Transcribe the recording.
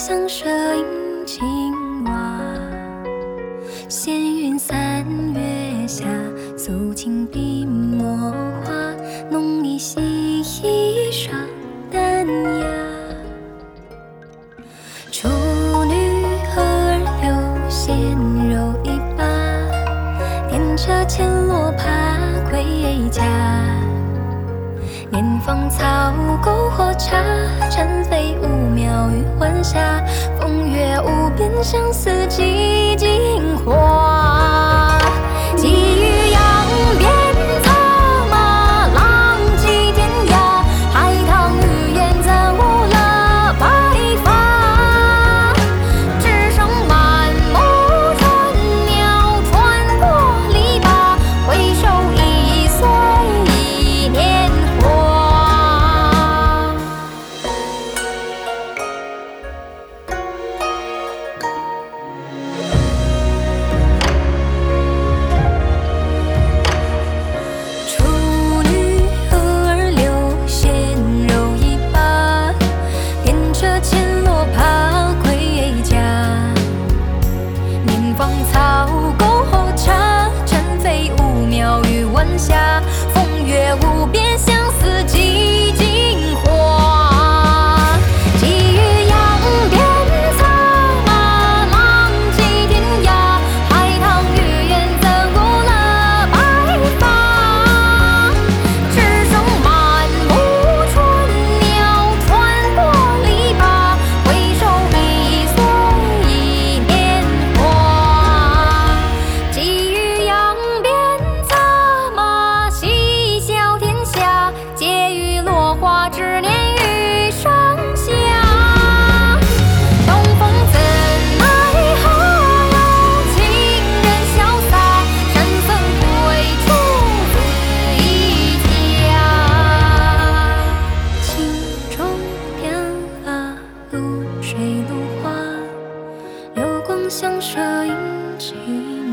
像摄影青蛙，闲云三月下，素琴笔墨画，浓一细衣裳淡雅。处女河流线柔一把，电车牵落帕归家。年芳草沟火茶，蝉飞舞鸟于晚霞。风月无边，相思几经花。寄予扬鞭策马，浪迹天涯。海棠欲言，怎无了白发？只剩满目春鸟穿过篱笆，回首已岁年华。处女河儿流线柔一把，电车牵落帕归家。年芳草沟后茶，蝉飞舞鸟于晚霞。风月无边，相思几经花。寄予扬鞭策马，浪迹天涯。海棠欲言，怎无了白发？只剩满目春鸟穿过篱笆，回首已岁年华。寄予扬鞭策马，嬉笑天下。结于落花之年与上下。东风怎奈何，有情人潇洒。山僧归处，自一家。情中变化，露水如花，流光像摄影青